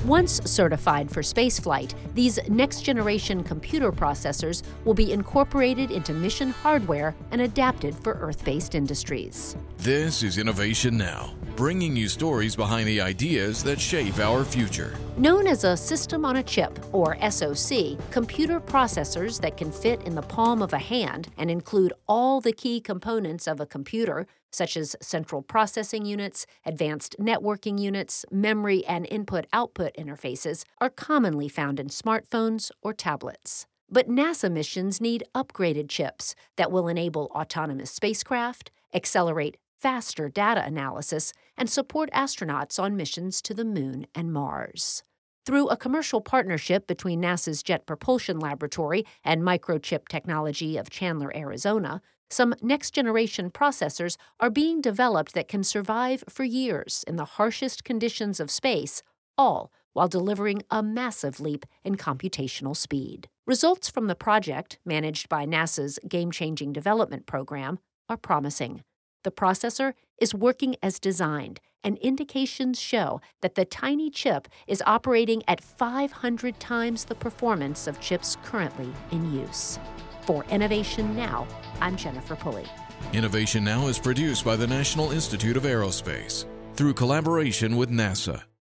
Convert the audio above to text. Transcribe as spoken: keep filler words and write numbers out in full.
Once certified for spaceflight, these next-generation computer processors will be incorporated into mission hardware and adapted for Earth-based industries. This is Innovation Now, bringing you stories behind the ideas that shape our future. Known as a System on a Chip, or S O C, computer processors that can fit in the palm of a hand and include all the key components of a computer, such as central processing units, advanced networking units, memory and input-output interfaces, are commonly found in smartphones or tablets. But NASA missions need upgraded chips that will enable autonomous spacecraft, accelerate faster data analysis, and support astronauts on missions to the Moon and Mars. Through a commercial partnership between NASA's Jet Propulsion Laboratory and Microchip Technology of Chandler, Arizona, some next-generation processors are being developed that can survive for years in the harshest conditions of space, all while delivering a massive leap in computational speed. Results from the project, managed by NASA's Game-Changing Development Program, are promising. The processor is working as designed, and indications show that the tiny chip is operating at five hundred times the performance of chips currently in use. For Innovation Now, I'm Jennifer Pulley. Innovation Now is produced by the National Institute of Aerospace through collaboration with NASA.